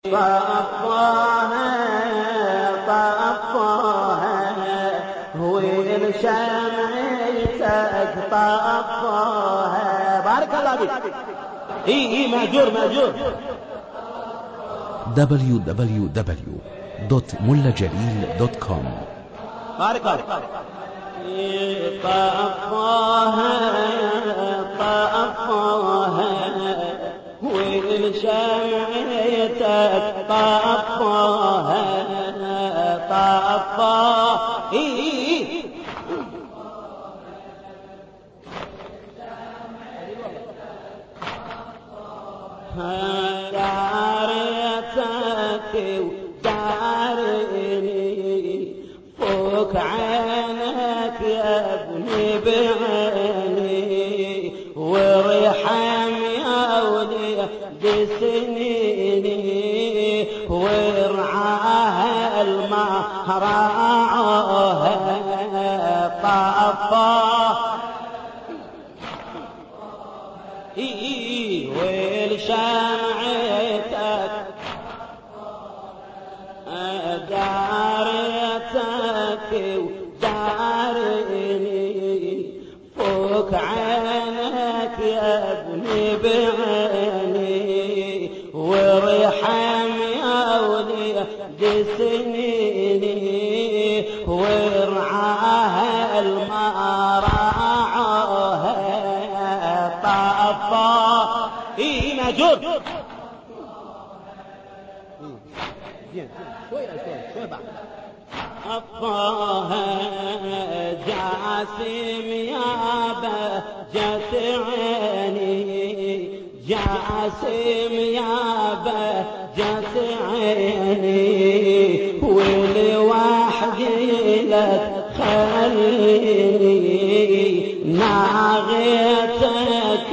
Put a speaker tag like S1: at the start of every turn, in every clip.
S1: طفاها وين شمعتك طفاها. بارك الله فيك. اي ماجور
S2: www.mullajalil.com.
S1: بارك الله. طفاها وين شمعتك طفاها داريتك وداريني فوق عينك يا ابني بعيني ورحم يا ولد سنيني ورعاها الماء راعوها طفاها والشمعتك داريتك وداريني فوق عينك يا ابني بعيني ورحم يا ولد سنيني ورعاها الماء راعوها طفاها ماجور. شوي بعد. طفاها جاسم يا بهجة عيني جاسم يا بهجة عيني ولوحدي لك خليني ناغيتك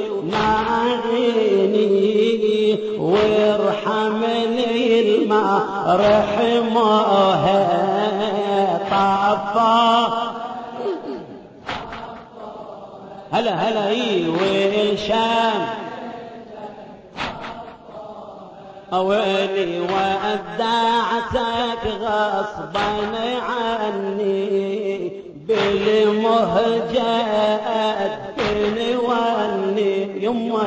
S1: وناغيني وارحمني الماء رحمها طفاها هلا والشام ويلي ودعتك غصبا عني بالمهجات وني يمه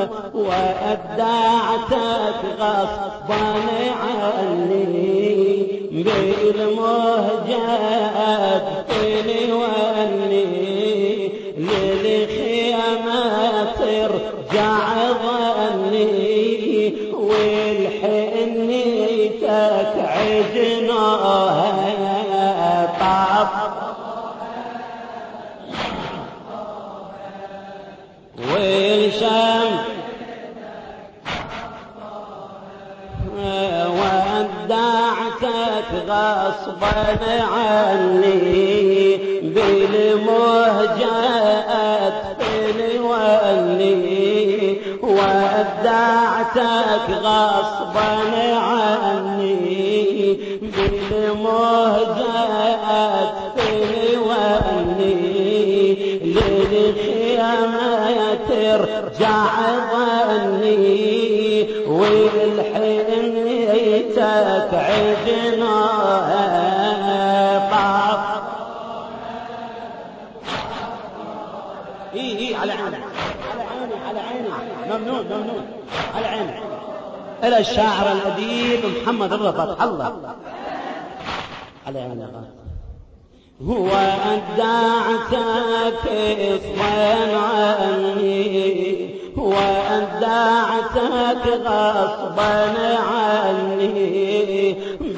S1: ودعتك غصبا عني بالمهجات وني للخيامة ترجع ظني والحنيتك عجناها طف والشام ودعتك غصبا عني بالمهجات وني ودعتك غصبا عني بالمهجات وني للخيامة ترجع ظني والحنيتك عجناها على عيني ممنون على عيني. إلى الشاعر الأديب محمد رضا فتح الله على عيني. هو أدعتك إصبا عني وأدعتك غصبا عني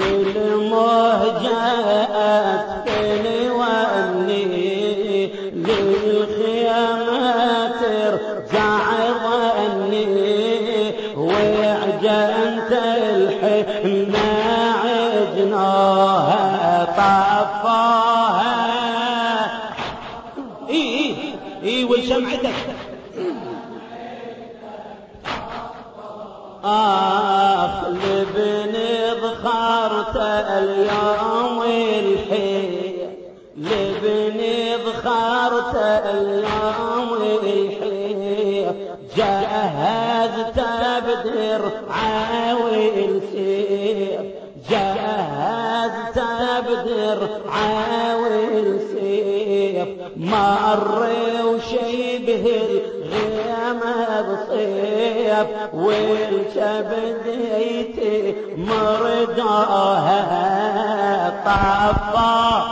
S1: بالمهجات وني للخيامة ترجع ظني وعجنت الحنة عجناها طفاها والشمعتك لبني ذخرت اليوم الحين لبني ذخرت اليوم الحين جهزت بدر عاوي السير درعا والسيف مر وشيبه الغيمة بصيف والكبديتي مردوها طفا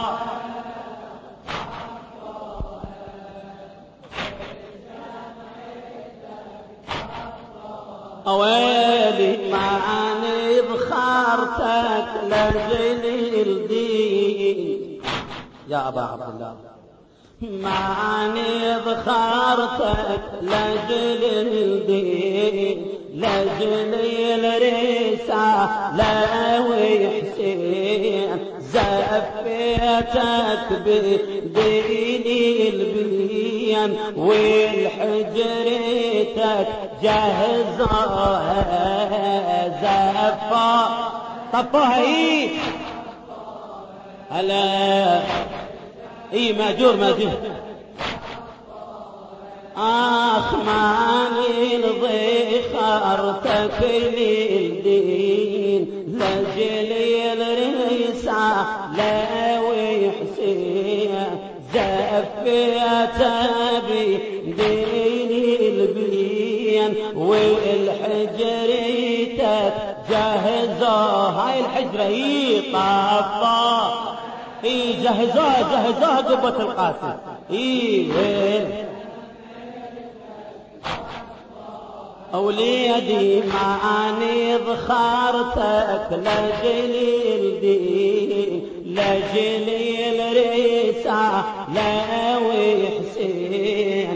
S1: ويلي ماني بخارتك لجل الدين يا أبا عبد الله ماني بخارتك لجل الدين لجل الرسالة وحسين زفيتك بدين البين والحجرتك جهزوها زفا طفوها ايه هلا ايه ماجور ماني لضيخرتك للدين لجل الرسالة وحسين زفيتك بدين البين والحجرتك جهزوها هاي الحجرة هي طفا اي جهزوها قبة القاسم اي وين أوليدي ماني ضخارتك لجل الدين لجل الرسالة وحسين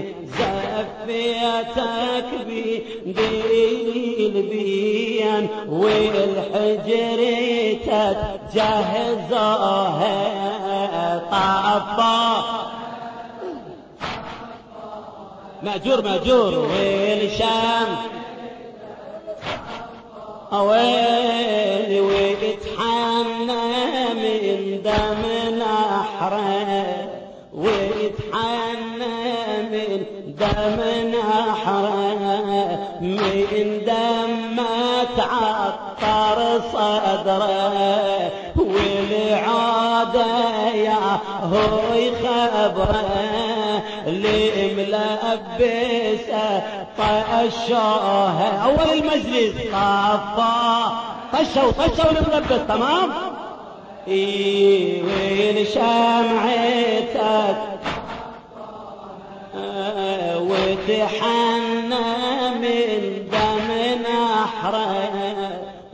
S1: زفيتك بدين البين والحجرتك جهزوها طفا ماجور والشام ويلي ويتحنى من دم نحره ويتحنى من دم نحره من دم ما تعطر صدره والعادة يا هو يخبره لملبسه طشوها اول المجلس طشوا الملبس تمام ايه وين شمعتك وتحنى من دم نحره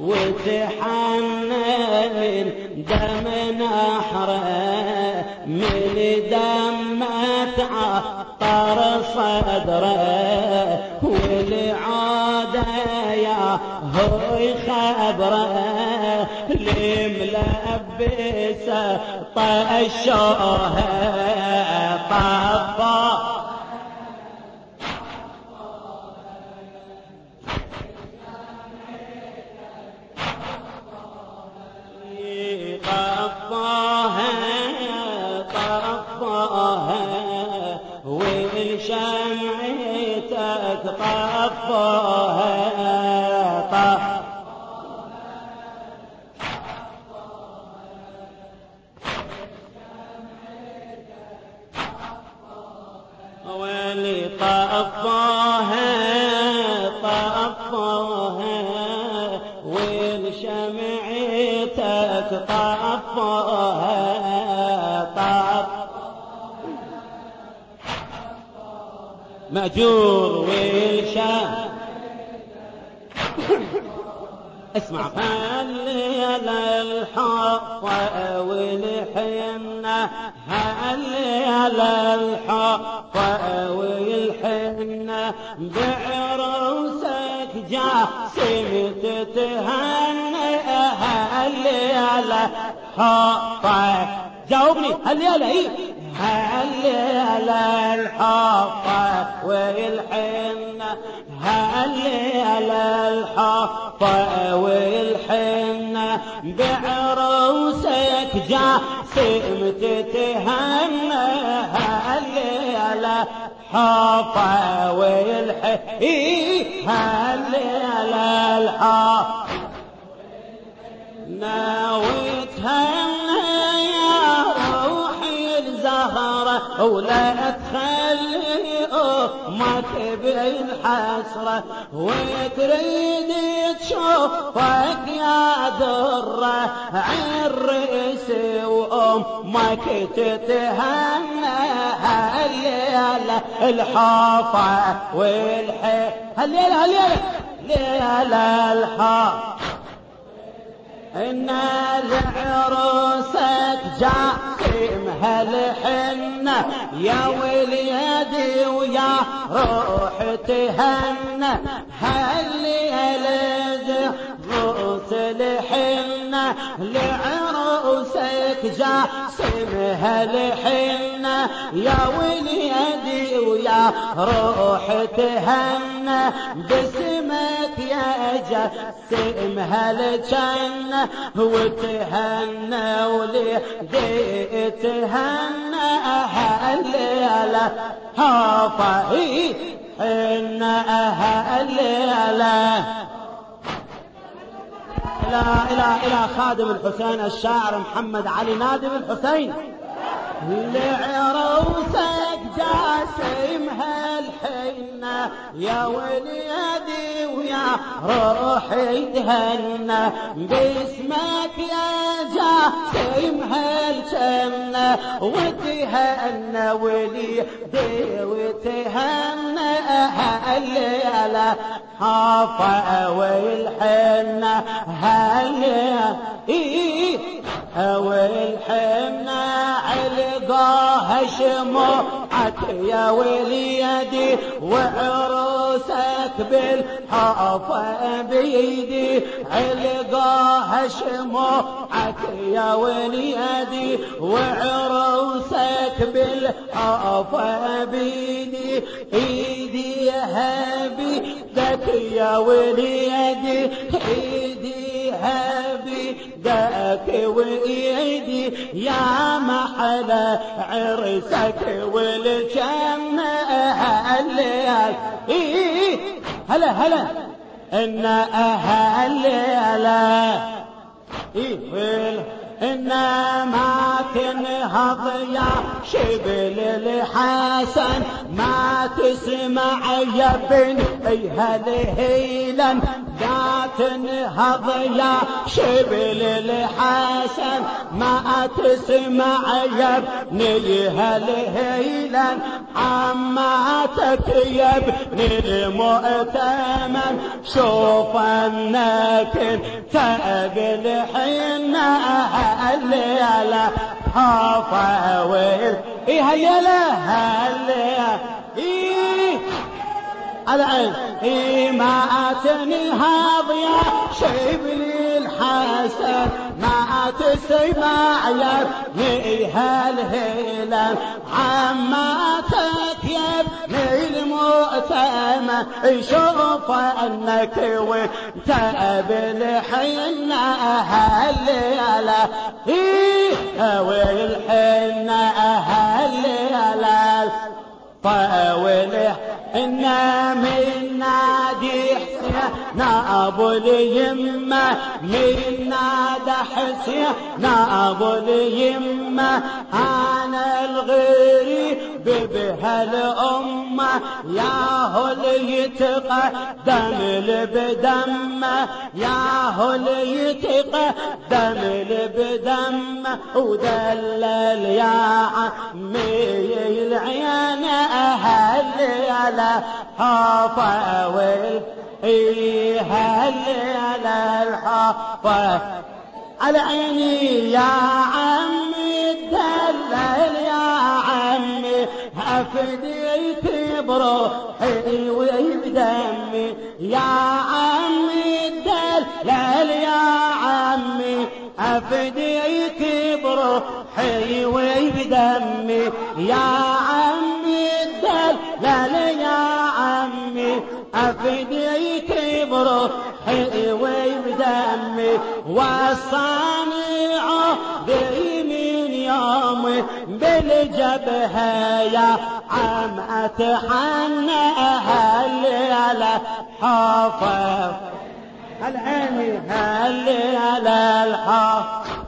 S1: وتحنى من دم نحره من دم تعطر صدره والعادة يا هو خبره لملبسه طشوها طفا طفاها والشمعتك طفاها واللي طفاها والشمعتك طفاها مأجور والشام اسمع هل الحق والحنة هل الحق والحنة بعروسك جاسم تتهنى هل الحق جاوبني هل الحق والحنة هل الحق والحنة بعروسك جاسم تتهنى هل الحق والحنة هل الحق وتهنى يا ولا تخلي أمك بالحسرة وتريد تشوفك يا درة عالرئيس وأمك تتهنى هالليلة الحافة والحي هالليلة ليلة الحافة إن لعروسك جاسم هالحنة يا وليدي ويا روح تهنى هالليلة عروس الحنة لعروسك جاسم هالحنة يا وليدي ويا روح تهنى باسمك يا جاسم هالجنة وتهنى وليدي تهنى هالليلة هافا إنها هالليلة إلى خادم الحسين الشاعر محمد علي نادم الحسين لعروسك جاسم هالحنة يا وليدي ويا روحي تهنى باسمك يا جاسم هالجنة وتهنى وليدي وتهنى هالليلة حافة والحنة هالليلة والحنة علقاها شموعك يا وليدي وعروسك بالحافة بيدي علقاها شموعك يا وليدي وعروسك بالحافة بيدي ايديها بيدك يا وليدي ايديها بيدك وايدي يا محلى عرسك والجنة هالليل هلا إن هالليلة إن ما تنهض يا شبل الحسن ما تسمع يا بني هالهيلا لا تنهض يا شبل الحسن ما تسمع يا بني هالهيلا عماتك يا ابني المؤتمن شوف انك تقل حنا هالليلة حافة ويل هالليلة على عين ما تنهض يا شبلي الحسن ما تسمع يا ابني هالهيلة عماتك يا ابني المؤتمن شوف انك وانت بالحنة هالليلة والحنة هالليلة طاوله إنا من نادي حسين أبو اليمة من نادى حسين أبو اليمة أنا الغريب بهالأمة يا هو يتقدم بدمه يا هو يتقدم بدمه ودلل يا عمي العين هالليلة حافة هالليلة الحافة على عيني يا عمي الدلل يا عمي أفديك بروحي وبدمي يا عمي الدلل يا عمي أفديك بروحي وبدمي يا عمي الدلل يا عمي أفديك بروحي وبدمي والصانع بي من يومي بالجبهة يا عم أتحنى هالليلة حافظ العين هالليلة الحافظ